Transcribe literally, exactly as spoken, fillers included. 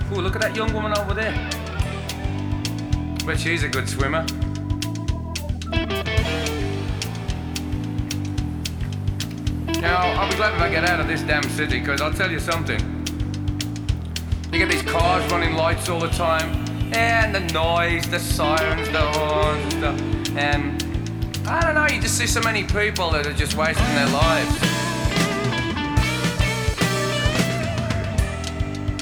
Ooh, look at that young woman over there. Bet she's a good swimmer. Now, I'll be glad if I get out of this damn city, because I'll tell you something. You get these cars running lights all the time, and the noise, the sirens, the horns and stuff. And I don't know, you just see so many people that are just wasting their lives.